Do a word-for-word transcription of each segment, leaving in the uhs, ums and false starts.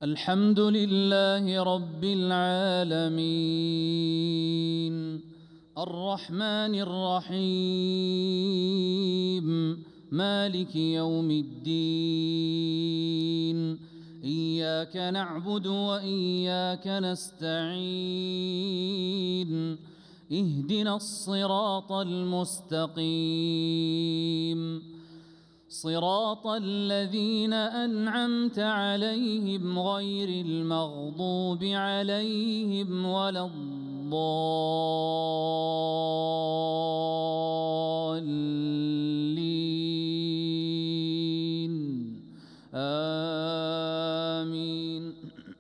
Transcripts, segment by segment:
الحمد لله رب العالمين الرحمن الرحيم مالك يوم الدين إياك نعبد وإياك نستعين اهدنا الصراط المستقيم صراط الذين أنعمت عليهم غير المغضوب عليهم ولا الضالين آمين.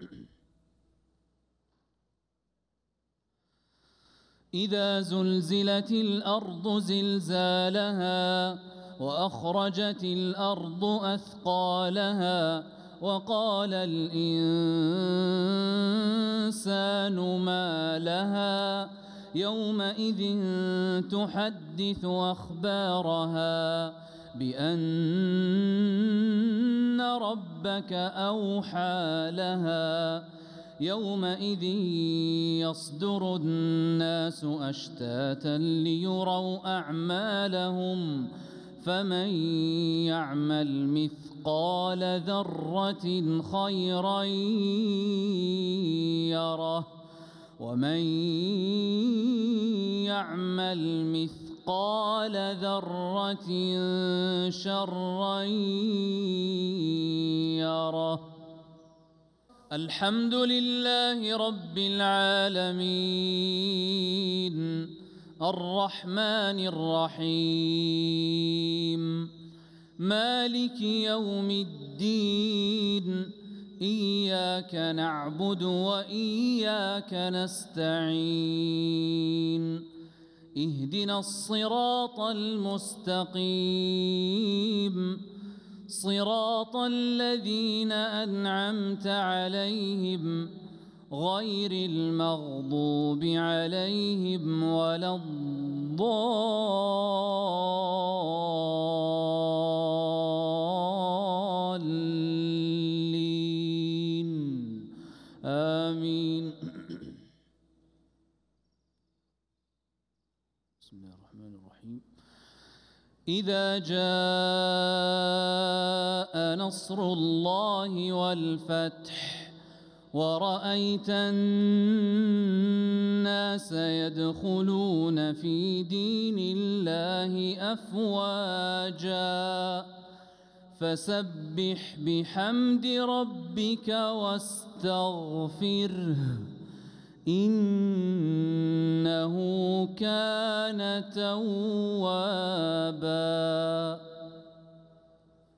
إذا زلزلت الأرض زلزالها وأخرجت الأرض أثقالها وقال الإنسان ما لها يومئذ تحدث أخبارها بأن ربك أوحى لها يومئذ يصدر الناس أشتاتا ليروا أعمالهم فمن يعمل مثقال ذرة خيرا يره ومن يعمل مثقال ذرة شرا يره. الحمد لله رب العالمين الرحمن الرحيم مالك يوم الدين إياك نعبد وإياك نستعين اهدنا الصراط المستقيم صراط الذين أنعمت عليهم غير المغضوب عليهم ولا الضالين آمين. بسم الله الرحمن الرحيم. إذا جاء نصر الله والفتح ورأيت الناس يدخلون في دين الله أفواجا فسبح بحمد ربك واستغفره إنه كان توابا.